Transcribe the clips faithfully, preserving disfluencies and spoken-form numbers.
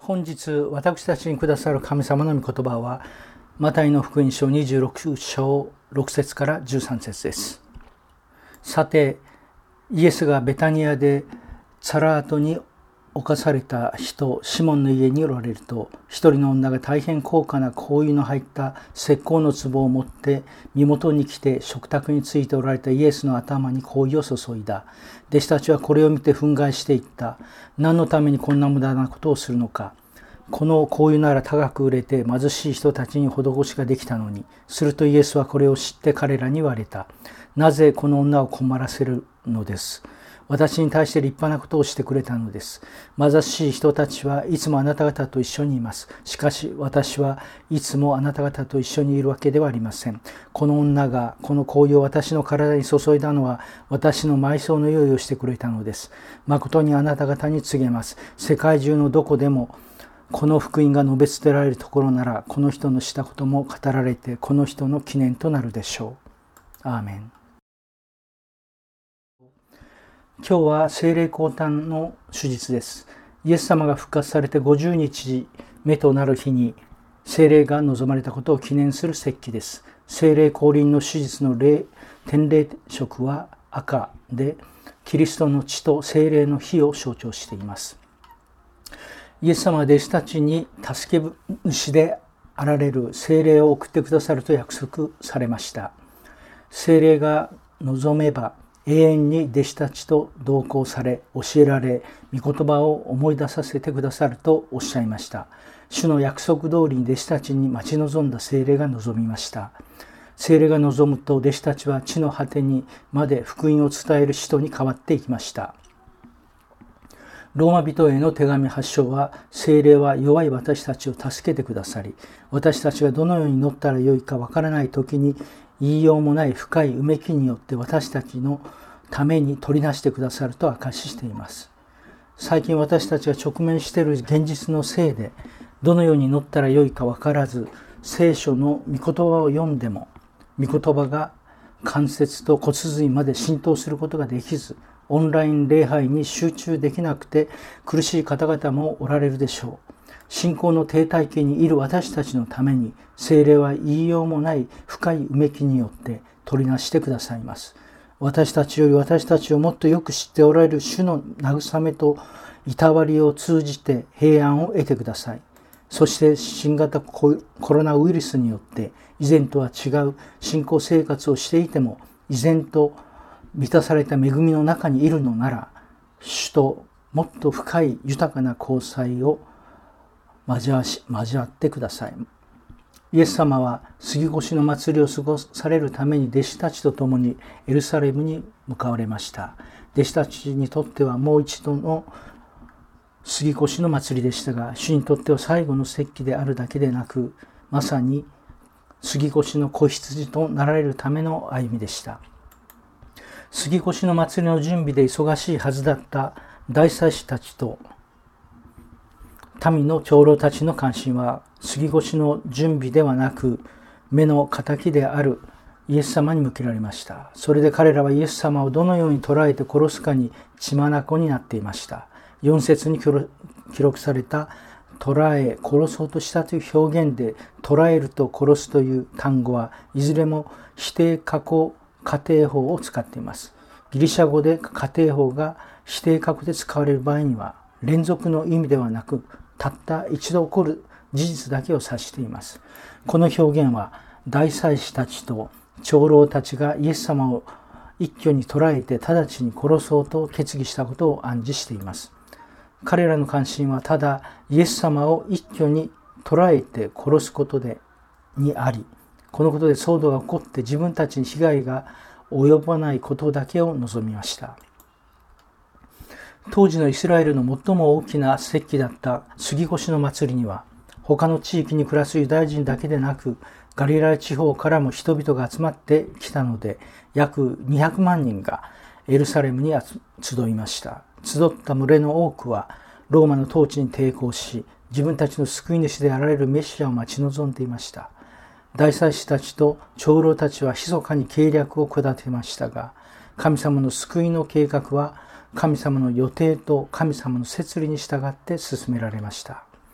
本日私たちにくださる神様の御言葉はマタイの福音書にじゅうろく章ろく節からじゅうさん節です。さてイエスがベタニアでサラートに侵された人シモンの家におられると、一人の女が大変高価な香油の入った石膏の壺を持って身元に来て食卓についておられたイエスの頭に香油を注いだ。弟子たちはこれを見て憤慨していった。何のためにこんな無駄なことをするのか。この香油なら高く売れて貧しい人たちに施しができたのに。するとイエスはこれを知って彼らに言われた。なぜこの女を困らせるのです。私に対して立派なことをしてくれたのです。貧しい人たちはいつもあなた方と一緒にいます。しかし私はいつもあなた方と一緒にいるわけではありません。この女がこの香油を私の体に注いだのは私の埋葬の用意をしてくれたのです。誠にあなた方に告げます。世界中のどこでもこの福音が述べ伝えられるところなら、この人のしたことも語られてこの人の記念となるでしょう。アーメン。今日は聖霊降誕の主日です。イエス様が復活されてごじゅうにちめとなる日に聖霊が望まれたことを記念する節期です。聖霊降臨の手術の霊天霊色は赤で、キリストの血と聖霊の火を象徴しています。イエス様は弟子たちに助け主であられる聖霊を送ってくださると約束されました。聖霊が望めば永遠に弟子たちと同行され、教えられ、御言葉を思い出させてくださるとおっしゃいました。主の約束通りに弟子たちに待ち望んだ聖霊が望みました。聖霊が望むと弟子たちは地の果てにまで福音を伝える使徒に変わっていきました。ローマ人への手紙はち章は、聖霊は弱い私たちを助けてくださり、私たちがどのように祈ったらよいかわからないときに、言いようもない深いうめきによって私たちのために取りなしてくださると証ししています。最近私たちが直面している現実のせいで、どのように祈ったらよいかわからず、聖書の御言葉を読んでも、御言葉が関節と骨髄まで浸透することができず、オンライン礼拝に集中できなくて苦しい方々もおられるでしょう。信仰の停滞期にいる私たちのために、聖霊は言いようもない深いうめきによって取りなしてくださいます。私たちより私たちをもっとよく知っておられる主の慰めといたわりを通じて平安を得てください。そして新型コロナウイルスによって以前とは違う信仰生活をしていても、依然と満たされた恵みの中にいるのなら、主ともっと深い豊かな交際を交わし、交わってください。イエス様は杉越の祭りを過ごされるために弟子たちと共にエルサレムに向かわれました。弟子たちにとってはもう一度の杉越の祭りでしたが、主にとっては最後の節期であるだけでなく、まさに杉越の子羊となられるための歩みでした。杉越の祭りの準備で忙しいはずだった大祭司たちと民の長老たちの関心は杉越の準備ではなく、目の敵であるイエス様に向けられました。それで彼らはイエス様をどのように捕らえて殺すかに血眼になっていました。よん節に記録された捕らえ、殺そうとしたという表現で、捕らえると殺すという単語はいずれも否定過去仮定法を使っています。ギリシャ語で仮定法が否定過去で使われる場合には、連続の意味ではなく、たった一度起こる事実だけを指しています。この表現は大祭司たちと長老たちがイエス様を一挙に捕らえて直ちに殺そうと決議したことを暗示しています。彼らの関心はただイエス様を一挙に捕らえて殺すことでにあり、このことで騒動が起こって自分たちに被害が及ばないことだけを望みました。当時のイスラエルの最も大きな節期だった杉越の祭りには、他の地域に暮らすユダヤ人だけでなく、ガリラヤ地方からも人々が集まってきたので、約にひゃくまんにんがエルサレムに集いました。集った群れの多くは、ローマの統治に抵抗し、自分たちの救い主であられるメシアを待ち望んでいました。大祭司たちと長老たちは密かに計略を企てましたが、神様の救いの計画は神様の予定と神様の摂理に従って進められました。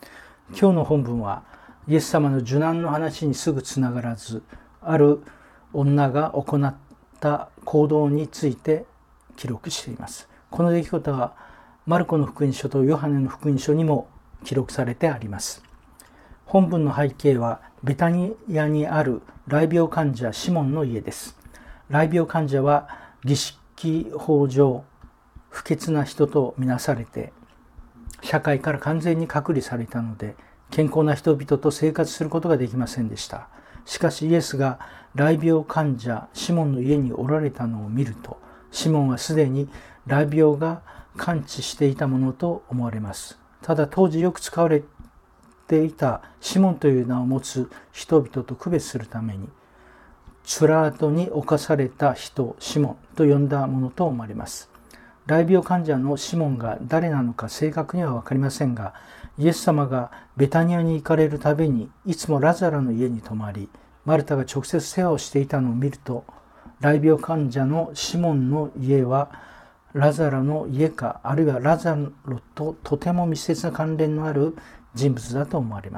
今日の本文はイエス様の受難の話にすぐつながらず、ある女が行った行動について記録しています。この出来事はマルコの福音書とヨハネの福音書にも記録されてあります。本文の背景はベタニアにある癩病患者シモンの家です。癩病患者は儀式法上不潔な人とみなされて、社会から完全に隔離されたので、健康な人々と生活することができませんでした。しかしイエスが癩病患者シモンの家におられたのを見ると、シモンはすでに癩病が完治していたものと思われます。ただ当時よく使われていたシモンという名を持つ人々と区別するために、チュラートに侵された人シモンと呼んだものと思われます。癩病患者のシモンが誰なのか正確には分かりませんが、イエス様がベタニアに行かれるたびにいつもラザラの家に泊まり、マルタが直接世話をしていたのを見ると、癩病患者のシモンの家はラザラの家か、あるいはラザロととても密接な関連のある人物だと思われます。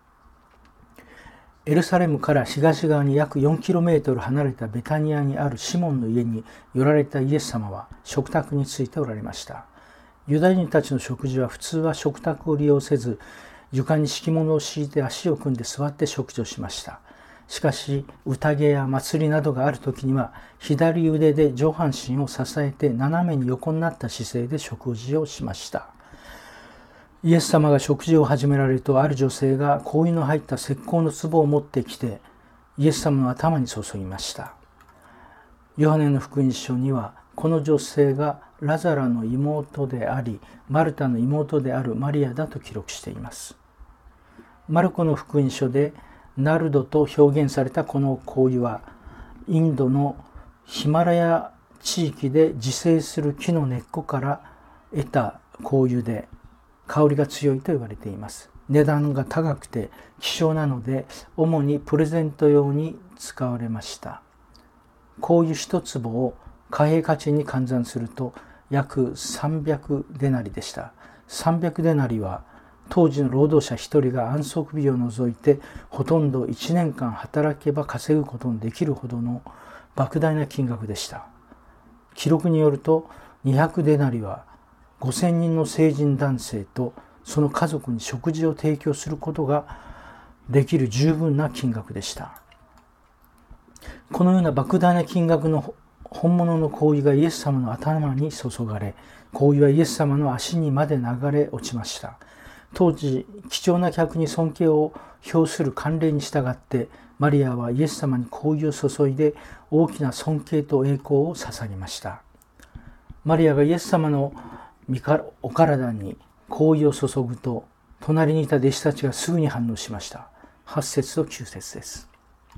エルサレムから東側に約 よんキロメートル 離れたベタニアにあるシモンの家に寄られたイエス様は食卓についておられました。ユダヤ人たちの食事は普通は食卓を利用せず、床に敷物を敷いて足を組んで座って食事をしました。しかし、宴や祭りなどがあるときには、左腕で上半身を支えて斜めに横になった姿勢で食事をしました。イエス様が食事を始められると、ある女性が香油の入った石膏の壺を持ってきて、イエス様の頭に注ぎました。ヨハネの福音書には、この女性がラザラの妹であり、マルタの妹であるマリアだと記録しています。マルコの福音書でナルドと表現されたこの香油は、インドのヒマラヤ地域で自生する木の根っこから得た香油で、香りが強いと言われています。値段が高くて希少なので、主にプレゼント用に使われました。香油一粒を貨幣価値に換算すると約さんびゃくデナリでした。さんびゃくデナリは当時の労働者一人が安息日を除いてほとんどいちねんかん働けば稼ぐことのできるほどの莫大な金額でした。記録によるとにひゃくデナリはごせんにんの成人男性とその家族に食事を提供することができる十分な金額でした。このような莫大な金額の本物の香油がイエス様の頭に注がれ、香油はイエス様の足にまで流れ落ちました。当時、貴重な客に尊敬を表する慣例に従って、マリアはイエス様に香油を注いで大きな尊敬と栄光を捧げました。マリアがイエス様のお体に香油を注ぐと、隣にいた弟子たちがすぐに反応しました。はち節ときゅう節です。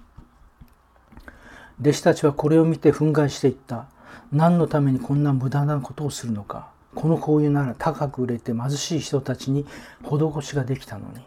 弟子たちはこれを見て憤慨していった。何のためにこんな無駄なことをするのか。この香油なら高く売れて貧しい人たちに施しができたのに。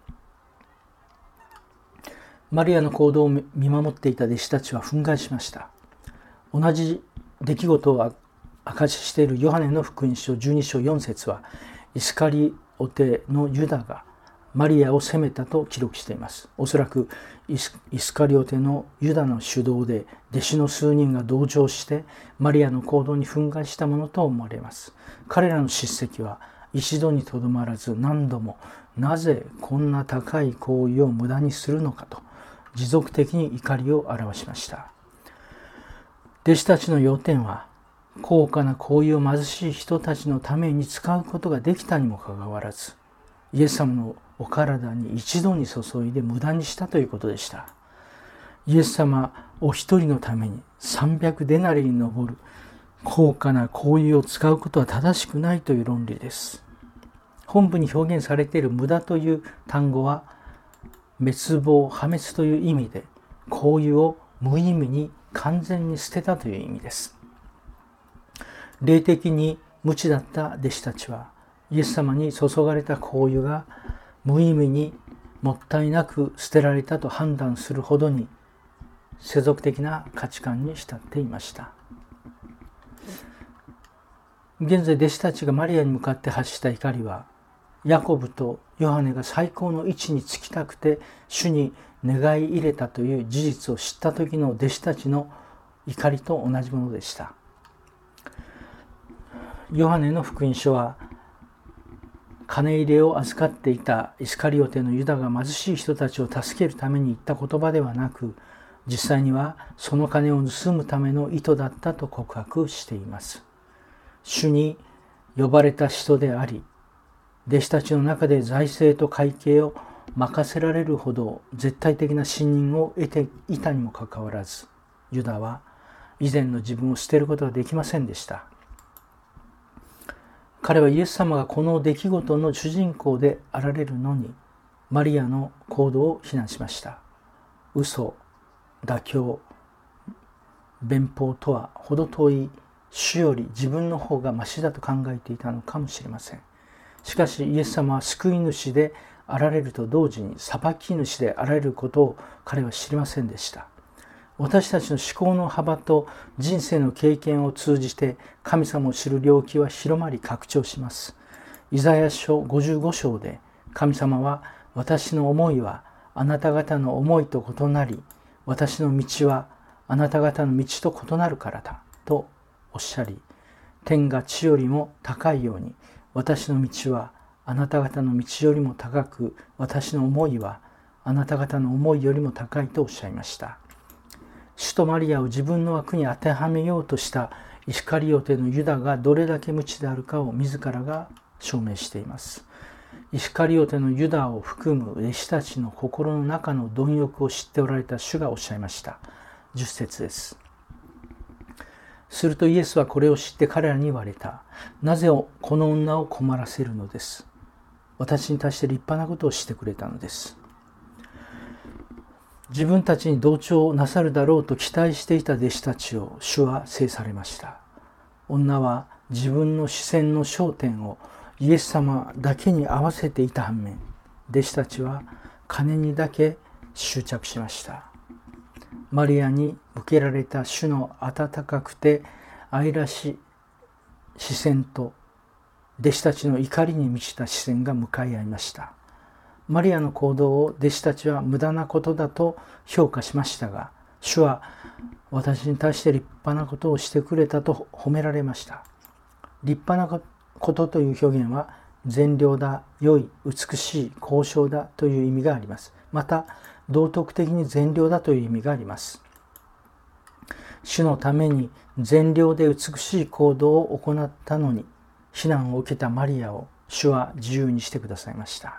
マリアの行動を見守っていた弟子たちは憤慨しました。同じ出来事を証ししているヨハネの福音書じゅうに章よん節は、イスカリオテのユダがマリアを責めたと記録しています。おそらくイス、イスカリオテのユダの主導で弟子の数人が同情してマリアの行動に憤慨したものと思われます。彼らの叱責は一度にとどまらず何度も、なぜこんな高い行為を無駄にするのかと持続的に怒りを表しました。弟子たちの要点は、高価な香油を貧しい人たちのために使うことができたにもかかわらず、イエス様のお体に一度に注いで無駄にしたということでした。イエス様お一人のためにさんびゃくデナリに上る高価な香油を使うことは正しくないという論理です。本文に表現されている無駄という単語は、滅亡、破滅という意味で、香油を無意味に完全に捨てたという意味です。霊的に無知だった弟子たちは、イエス様に注がれた香油が無意味にもったいなく捨てられたと判断するほどに世俗的な価値観に浸っていました。現在弟子たちがマリアに向かって発した怒りは、 ヤコブとヨハネが最高の位置につきたくて主に願い入れたという事実を知った時の弟子たちの怒りと同じものでした。ヨハネの福音書は金入れを預かっていたイスカリオテのユダが貧しい人たちを助けるために言った言葉ではなく、実際にはその金を盗むための意図だったと告白しています。主に呼ばれた人であり、弟子たちの中で財政と会計を任せられるほど絶対的な信任を得ていたにもかかわらず、ユダは以前の自分を捨てることができませんでした。彼はイエス様がこの出来事の主人公であられるのに、マリアの行動を非難しました。嘘、妥協、弁法とは程遠い主より自分の方がましだと考えていたのかもしれません。しかしイエス様は救い主であられると同時に裁き主であられることを彼は知りませんでした。私たちの思考の幅と人生の経験を通じて神様を知る領域は広まり拡張します。イザヤ書ごじゅうご章で神様は私の思いはあなた方の思いと異なり、私の道はあなた方の道と異なるからだとおっしゃり、天が地よりも高いように私の道はあなた方の道よりも高く、私の思いはあなた方の思いよりも高いとおっしゃいました。主とマリアを自分の枠に当てはめようとしたイスカリオテのユダがどれだけ無知であるかを自らが証明しています。イスカリオテのユダを含む弟子たちの心の中の貪欲を知っておられた主がおっしゃいました。じゅっ節です。するとイエスはこれを知って彼らに言われた。なぜこの女を困らせるのです。私に対して立派なことをしてくれたのです。自分たちに同調なさるだろうと期待していた弟子たちを主は制されました。女は自分の視線の焦点をイエス様だけに合わせていた反面、弟子たちは金にだけ執着しました。マリアに向けられた主の温かくて愛らしい視線と弟子たちの怒りに満ちた視線が向かい合いました。マリアの行動を弟子たちは無駄なことだと評価しましたが、主は私に対して立派なことをしてくれたと褒められました。立派なことという表現は善良だ、良い、美しい、高尚だという意味があります。また道徳的に善良だという意味があります。主のために善良で美しい行動を行ったのに、非難を受けたマリアを主は自由にしてくださいました。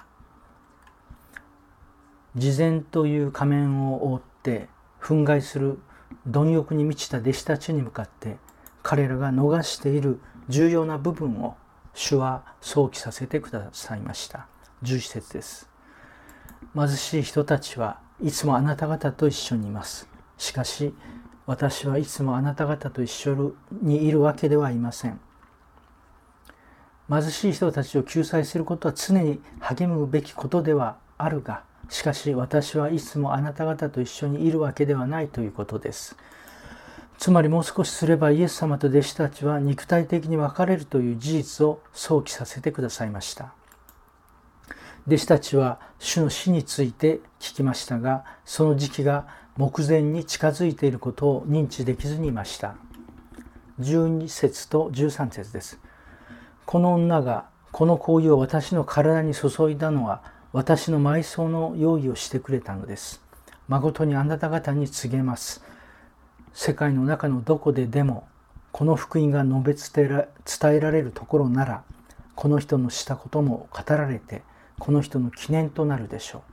慈善という仮面を覆って憤慨する貪欲に満ちた弟子たちに向かって彼らが逃している重要な部分を主は想起させてくださいました。じゅういち節です。貧しい人たちはいつもあなた方と一緒にいます。しかし私はいつもあなた方と一緒にいるわけではありません。貧しい人たちを救済することは常に励むべきことではあるが、しかし私はいつもあなた方と一緒にいるわけではないということです。つまりもう少しすればイエス様と弟子たちは肉体的に分かれるという事実を想起させてくださいました。弟子たちは主の死について聞きましたが、その時期が目前に近づいていることを認知できずにいました。じゅうに節とじゅうさん節です。この女がこの香油を私の体に注いだのは私の埋葬の用意をしてくれたのです。誠にあなた方に告げます。世界の中のどこででもこの福音が述べ伝えられるところなら、この人のしたことも語られてこの人の記念となるでしょ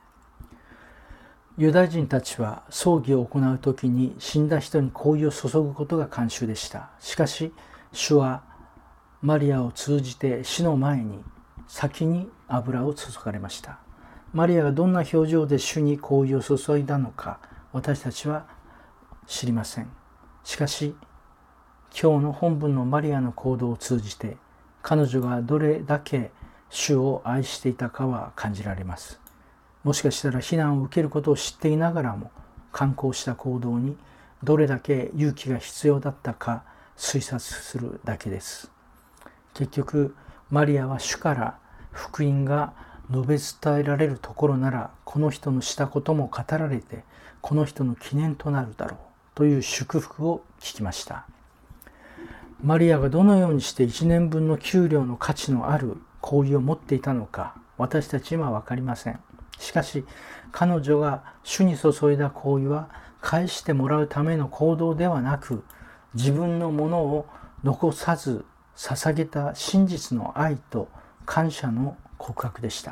う。ユダヤ人たちは葬儀を行うときに死んだ人に香油を注ぐことが慣習でした。しかし主はマリアを通じて死の前に先に油を注がれました。マリアがどんな表情で主に香油を注いだのか私たちは知りません。しかし今日の本文のマリアの行動を通じて彼女がどれだけ主を愛していたかは感じられます。もしかしたら非難を受けることを知っていながらも敢行した行動にどれだけ勇気が必要だったか推察するだけです。結局マリアは主から福音が述べ伝えられるところなら、この人のしたことも語られて、この人の記念となるだろうという祝福を聞きました。マリアがどのようにしていちねんぶんの給料の価値のある行為を持っていたのか、私たちには分かりません。しかし、彼女が主に注いだ行為は、返してもらうための行動ではなく、自分のものを残さず捧げた真実の愛と感謝の告白でした。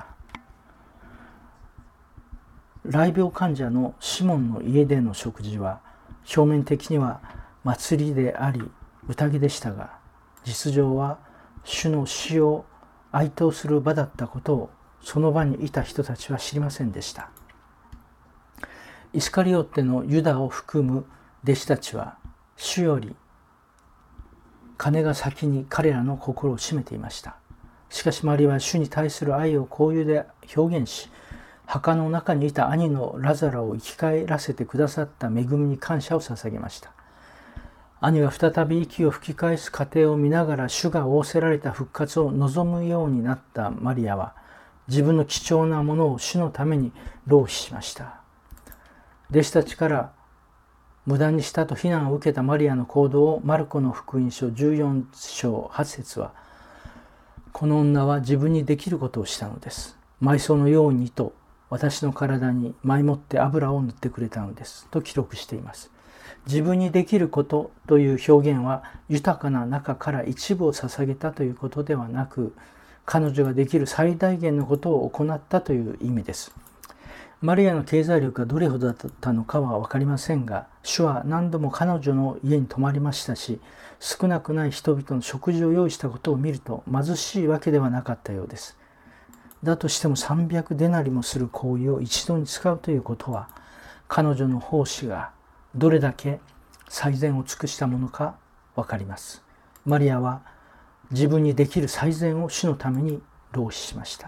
癩病患者のシモンの家での食事は、表面的には祭りであり宴でしたが、実情は主の死を哀悼する場だったことをその場にいた人たちは知りませんでした。イスカリオテのユダを含む弟子たちは、主より金が先に彼らの心を占めていました。しかしマリアは主に対する愛を交友で表現し、墓の中にいた兄のラザラを生き返らせてくださった恵みに感謝を捧げました。兄が再び息を吹き返す過程を見ながら主が仰せられた復活を望むようになったマリアは、自分の貴重なものを主のために浪費しました。弟子たちから無駄にしたと非難を受けたマリアの行動をマルコの福音書じゅうよんしょうはちせつは、この女は自分にできることをしたのです。埋葬のようにと私の体に前もって油を塗ってくれたのですと記録しています。自分にできることという表現は豊かな中から一部を捧げたということではなく、彼女ができる最大限のことを行ったという意味です。マリアの経済力がどれほどだったのかは分かりませんが、主は何度も彼女の家に泊まりましたし、少なくない人々の食事を用意したことを見ると貧しいわけではなかったようです。だとしてもさんびゃくデナリもする行為を一度に使うということは、彼女の奉仕がどれだけ最善を尽くしたものか分かります。マリアは自分にできる最善を主のために浪費しました。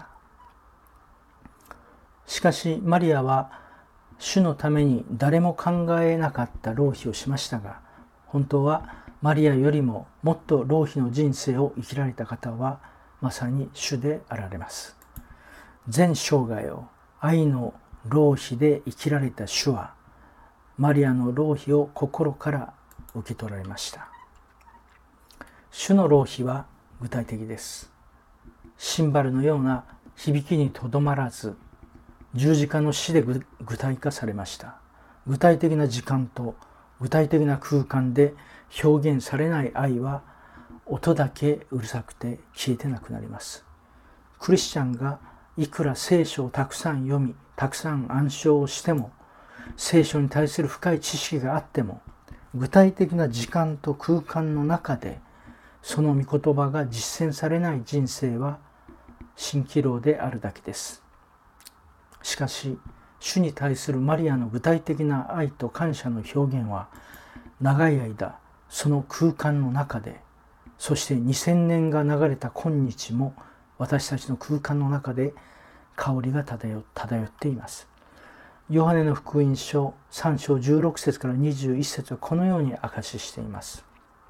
しかしマリアは主のために誰も考えなかった浪費をしましたが、本当はマリアよりももっと浪費の人生を生きられた方はまさに主であられます。全生涯を愛の浪費で生きられた主は、マリアの浪費を心から受け取られました。主の浪費は具体的です。シンバルのような響きにとどまらず、十字架の死で具体化されました。具体的な時間と具体的な空間で表現されない愛は、音だけうるさくて消えてなくなります。クリスチャンがいくら聖書をたくさん読み、たくさん暗唱をしても、聖書に対する深い知識があっても、具体的な時間と空間の中でその御言葉が実践されない人生は蜃気楼であるだけです。しかし、主に対するマリアの具体的な愛と感謝の表現は、長い間その空間の中で、そしてにせんねんが流れた今日も私たちの空間の中で香りが漂っています。ヨハネの福音書さんしょうじゅうろくせつからにじゅういっせつはこのように証ししています。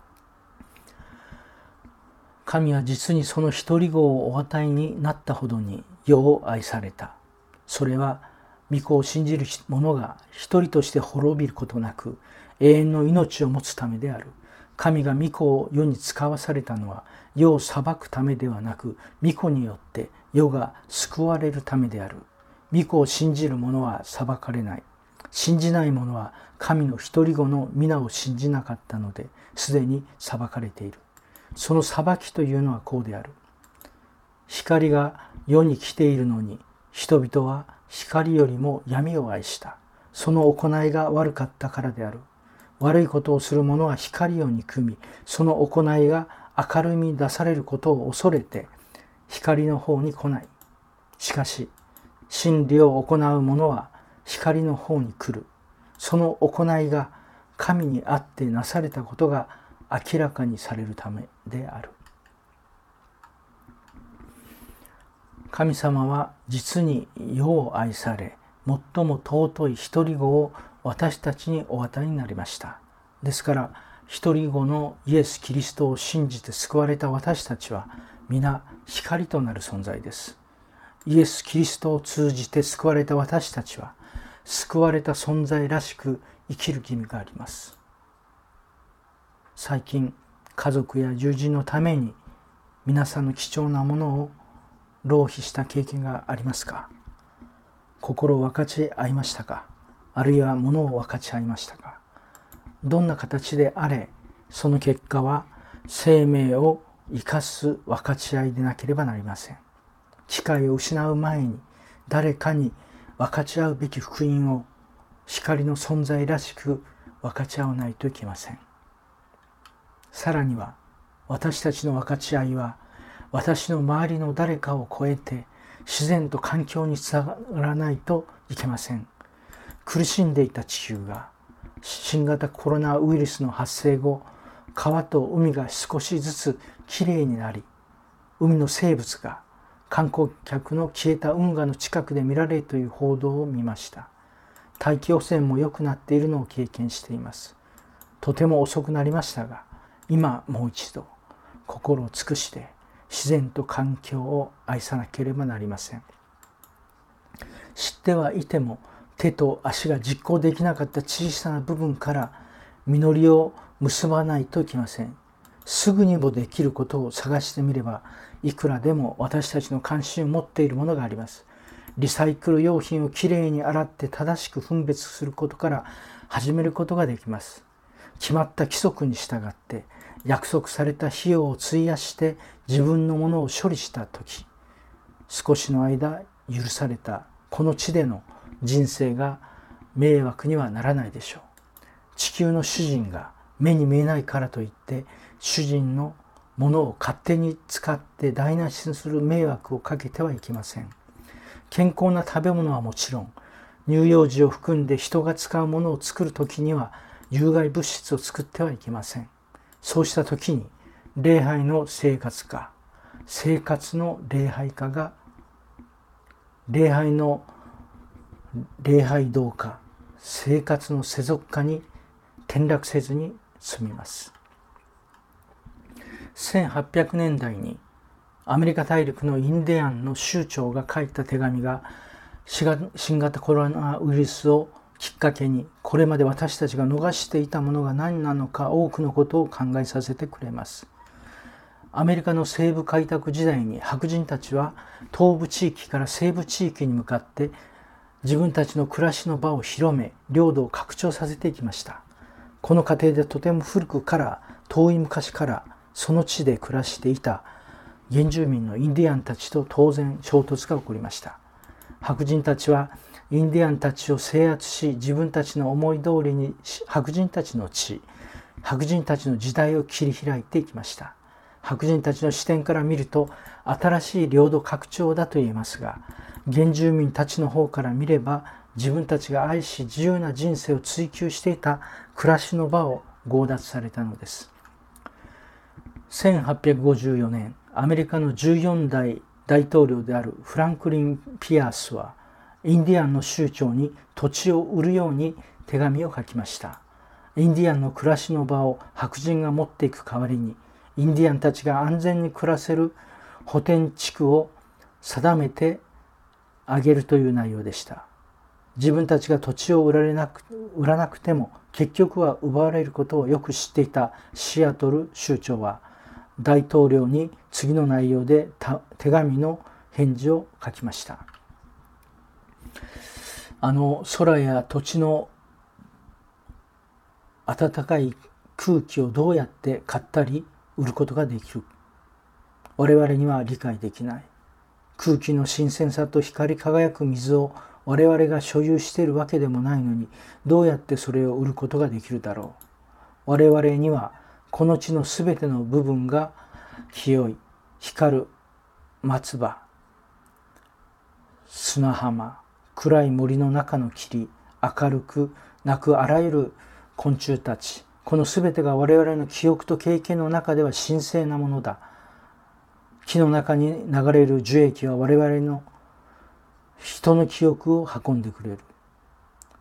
神は実にその一人子をお与えになったほどに世を愛された。それは御子を信じる者が一人として滅びることなく永遠の命を持つためである。神が御子を世に使わされたのは世を裁くためではなく、御子によって世が救われるためである。御子を信じる者は裁かれない。信じない者は神の一人子の皆を信じなかったので、すでに裁かれている。その裁きというのはこうである。光が世に来ているのに、人々は光よりも闇を愛した。その行いが悪かったからである。悪いことをする者は光を憎み、その行いが明るみに出されることを恐れて、光の方に来ない。しかし、真理を行う者は光の方に来る。その行いが神にあってなされたことが明らかにされるためである。神様は実に世を愛され、最も尊い一人子を私たちにお与えになりました。ですから、一人子のイエス・キリストを信じて救われた私たちは、 皆光となる存在です。イエス・キリストを通じて救われた私たちは、救われた存在らしく生きる義務があります。最近、家族や友人のために皆さんの貴重なものを浪費した経験がありますか？心を分かち合いましたか？あるいは物を分かち合いましたか？どんな形であれ、その結果は生命を生かす分かち合いでなければなりません。機会を失う前に誰かに分かち合うべき福音を光の存在らしく分かち合わないといけません。さらには私たちの分かち合いは私の周りの誰かを超えて自然と環境につながらないといけません。苦しんでいた地球が新型コロナウイルスの発生後、川と海が少しずつきれいになり、海の生物が観光客の消えた運河の近くで見られるという報道を見ました。大気汚染も良くなっているのを経験しています。とても遅くなりましたが、今もう一度心を尽くして自然と環境を愛さなければなりません。知ってはいても手と足が実行できなかった小さな部分から実りを結ばないといけません。すぐにもできることを探してみれば、いくらでも私たちの関心を持っているものがあります。リサイクル用品をきれいに洗って正しく分別することから始めることができます。決まった規則に従って約束された費用を費やして自分のものを処理したとき、少しの間許されたこの地での人生が迷惑にはならないでしょう。地球の主人が目に見えないからといって主人のものを勝手に使って台無しにする迷惑をかけてはいけません。健康な食べ物はもちろん、乳幼児を含んで人が使うものを作るときには有害物質を作ってはいけません。そうしたときに礼拝の生活化、生活の礼拝化が礼拝の礼拝同化、生活の世俗化に転落せずに済みます。せんはっぴゃくねんだいにアメリカ大陸のインディアンの州長が書いた手紙が新型コロナウイルスをきっかけにこれまで私たちが逃していたものが何なのか多くのことを考えさせてくれます。アメリカの西部開拓時代に白人たちは東部地域から西部地域に向かって自分たちの暮らしの場を広め、領土を拡張させていきました。この過程でとても古くから遠い昔からその地で暮らしていた原住民のインディアンたちと当然衝突が起こりました。白人たちはインディアンたちを制圧し、自分たちの思い通りに白人たちの地、白人たちの時代を切り開いていきました。白人たちの視点から見ると新しい領土拡張だと言えますが、原住民たちの方から見れば自分たちが愛し自由な人生を追求していた暮らしの場を強奪されたのです。せんはっぴゃくごじゅうよねん、アメリカのじゅうよんだい大統領であるフランクリン・ピアースはインディアンの州長に土地を売るように手紙を書きました。インディアンの暮らしの場を白人が持っていく代わりに、インディアンたちが安全に暮らせる補填地区を定めてあげるという内容でした。自分たちが土地を売られなく、売らなくても結局は奪われることをよく知っていたシアトル州長は大統領に次の内容で手紙の返事を書きました。あの空や土地の暖かい空気をどうやって買ったり売ることができる？我々には理解できない。空気の新鮮さと光り輝く水を我々が所有しているわけでもないのに、どうやってそれを売ることができるだろう。我々にはこの地のすべての部分が清い、光る松葉、砂浜、暗い森の中の霧、明るく鳴くあらゆる昆虫たち、このすべてが我々の記憶と経験の中では神聖なものだ。木の中に流れる樹液は我々の人の記憶を運んでくれる。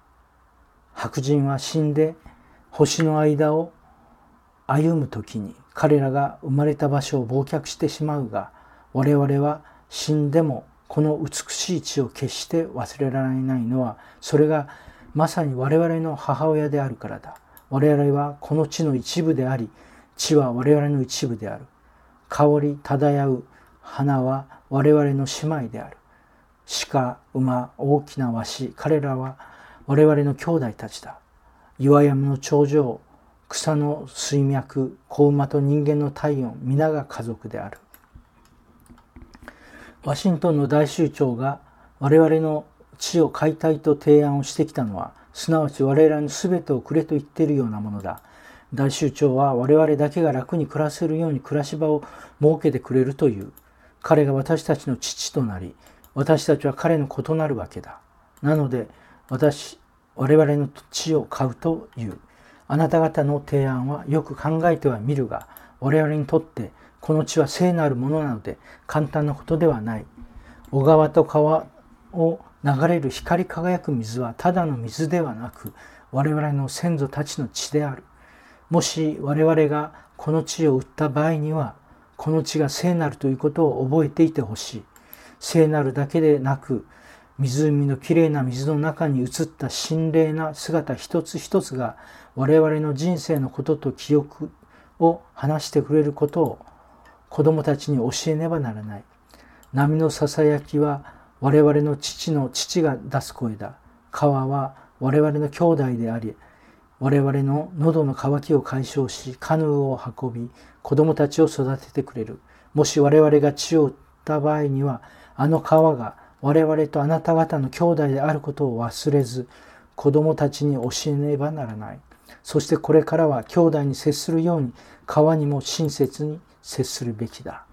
白人は死んで星の間を歩むときに彼らが生まれた場所を忘却してしまうが、我々は死んでもこの美しい地を決して忘れられないのは、それがまさに我々の母親であるからだ。我々はこの地の一部であり、地は我々の一部である。香り漂う花は我々の姉妹である。鹿、馬、大きなワシ、彼らは我々の兄弟たちだ。岩山の頂上、草の水脈、子馬と人間の体温、皆が家族である。ワシントンの大酋長が我々の地を解体と提案をしてきたのは、すなわち我々の全てをくれと言っているようなものだ。大酋長は我々だけが楽に暮らせるように暮らし場を設けてくれるという。彼が私たちの父となり、私たちは彼の子となるわけだ。なので私、我々の地を買うという。あなた方の提案はよく考えてはみるが、我々にとってこの地は聖なるものなので簡単なことではない。小川と川を流れる光り輝く水はただの水ではなく、我々の先祖たちの血である。もし我々がこの地を売った場合には、この地が聖なるということを覚えていてほしい。聖なるだけでなく、湖のきれいな水の中に映った神霊な姿一つ一つが我々の人生のことと記憶を話してくれることを子供たちに教えねばならない。波のささやきは我々の父の父が出す声だ。川は我々の兄弟であり、我々の喉の渇きを解消し、カヌーを運び、子供たちを育ててくれる。もし我々が地を売った場合には、あの川が我々とあなた方の兄弟であることを忘れず、子供たちに教えねばならない。そしてこれからは兄弟に接するように、川にも親切に接するべきだ。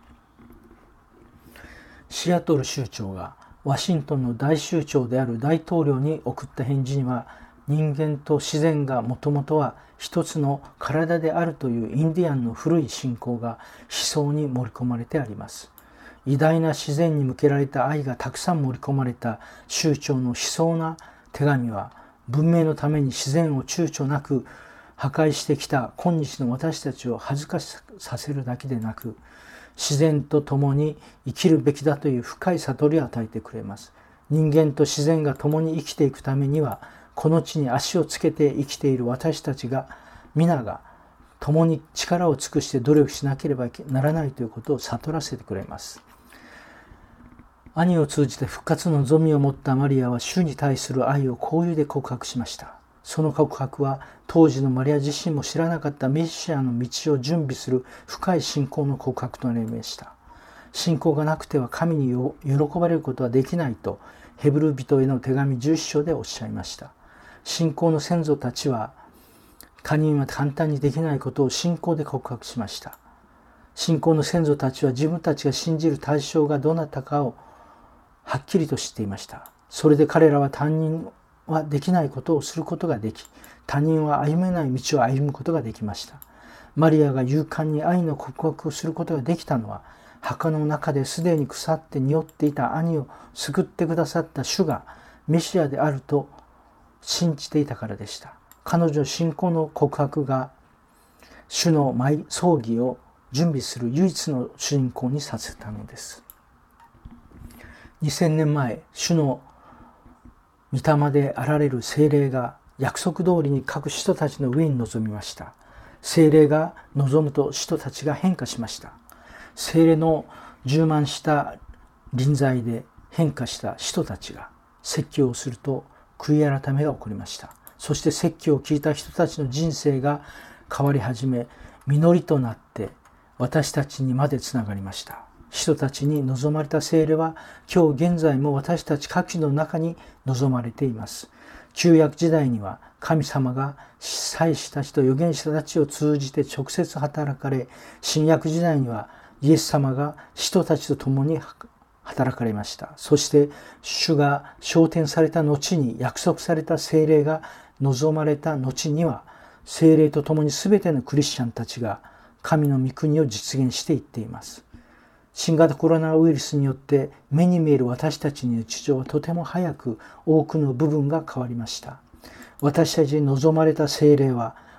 シアトル州長がワシントンの大酋長である大統領に送った返事には、人間と自然がもともとは一つの体であるというインディアンの古い信仰が思想に盛り込まれてあります。偉大な自然に向けられた愛がたくさん盛り込まれた州長の悲壮な手紙は、文明のために自然を躊躇なく破壊してきた今日の私たちを恥ずかしさせるだけでなく、自然と共に生きるべきだという深い悟りを与えてくれます。人間と自然が共に生きていくためには、この地に足をつけて生きている私たちが皆が共に力を尽くして努力しなければならないということを悟らせてくれます。兄を通じて復活の望みを持ったマリアは主に対する愛を交友で告白しました。その告白は当時のマリア自身も知らなかったメシアの道を準備する深い信仰の告白となりました。信仰がなくては神に喜ばれることはできないとヘブル人への手紙じゅういっ章でおっしゃいました。信仰の先祖たちは他人は簡単にできないことを信仰で告白しました。信仰の先祖たちは自分たちが信じる対象がどなたかをはっきりと知っていました。それで彼らは他人はできないことをすることができ、他人は歩めない道を歩むことができました。マリアが勇敢に愛の告白をすることができたのは、墓の中ですでに腐って匂っていた兄を救ってくださった主がメシアであると信じていたからでした。彼女の信仰の告白が主の葬儀を準備する唯一の信仰にさせたのです。にせんねんまえ、主の御霊であられる聖霊が約束通りに各使徒たちの上に臨みました。聖霊が望むと使徒たちが変化しました。聖霊の充満した臨在で変化した使徒たちが説教をすると悔い改めが起こりました。そして説教を聞いた人たちの人生が変わり始め、実りとなって私たちにまでつながりました。使徒たちに望まれた聖霊は今日現在も私たち各地の中に望まれています。旧約時代には神様が祭司たちと預言者たちを通じて直接働かれ、新約時代にはイエス様が使徒たちと共に働かれました。そして主が昇天された後に約束された聖霊が望まれた後には、聖霊と共に全てのクリスチャンたちが神の御国を実現していっています。新型コロナウイルスによって目に見える私たちの日常はとても早く多くの部分が変わりました。私たちに望まれた聖霊は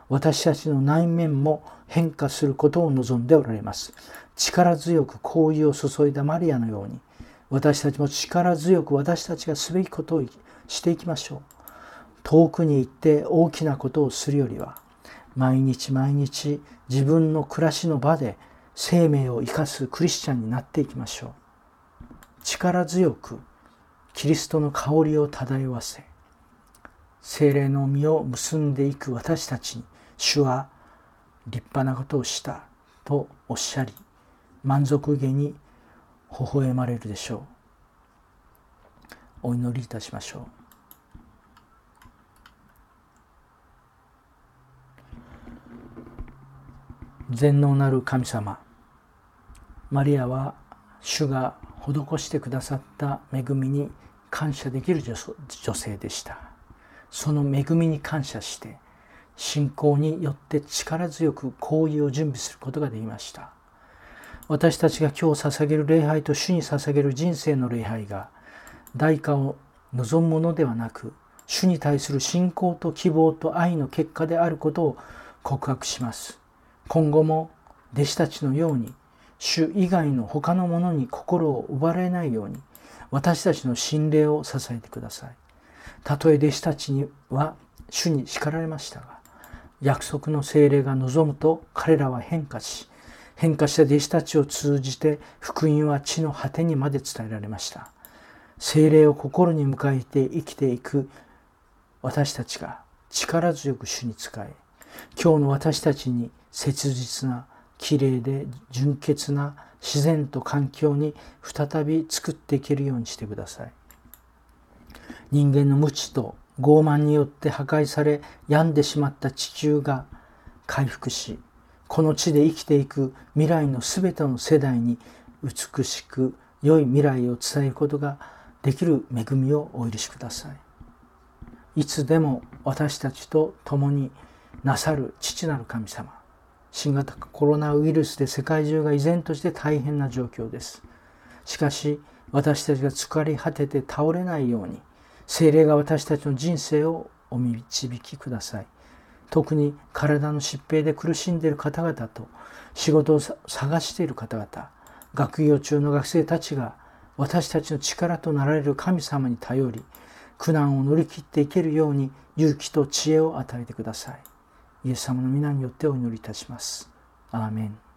私たちの内面も変化することを望んでおられます。力強く香油を注いだマリアのように、私たちも力強く私たちがすべきことをしていきましょう。遠くに行って大きなことをするよりは、毎日毎日自分の暮らしの場で生命を生かすクリスチャンになっていきましょう。力強くキリストの香りを漂わせ、聖霊の実を結んでいく私たちに、主は立派なことをしたとおっしゃり、満足げに微笑まれるでしょう。お祈りいたしましょう。全能なる神様、マリアは主が施してくださった恵みに感謝できる女性でした。その恵みに感謝して、信仰によって力強く香油を準備することができました。私たちが今日捧げる礼拝と主に捧げる人生の礼拝が、代価を望むものではなく、主に対する信仰と希望と愛の結果であることを告白します。今後も弟子たちのように、主以外の他のものに心を奪われないように、私たちの信頼を支えてください。たとえ弟子たちには主に叱られましたが、約束の聖霊が望むと彼らは変化し、変化した弟子たちを通じて福音は地の果てにまで伝えられました。聖霊を心に迎えて生きていく私たちが力強く主に仕え、今日の私たちに切実な、きれいで純潔な自然と環境に再び作っていけるようにしてください。人間の無知と傲慢によって破壊され病んでしまった地球が回復し、この地で生きていく未来のすべての世代に美しく良い未来を伝えることができる恵みをお許しください。いつでも私たちと共になさる父なる神様、新型コロナウイルスで世界中が依然として大変な状況です。しかし私たちが疲れ果てて倒れないように、聖霊が私たちの人生をお導きください。特に体の疾病で苦しんでいる方々と、仕事を探している方々、学業中の学生たちが私たちの力となられる神様に頼り、苦難を乗り切っていけるように勇気と知恵を与えてください。イエス様の皆によってお祈りいたします。アーメン。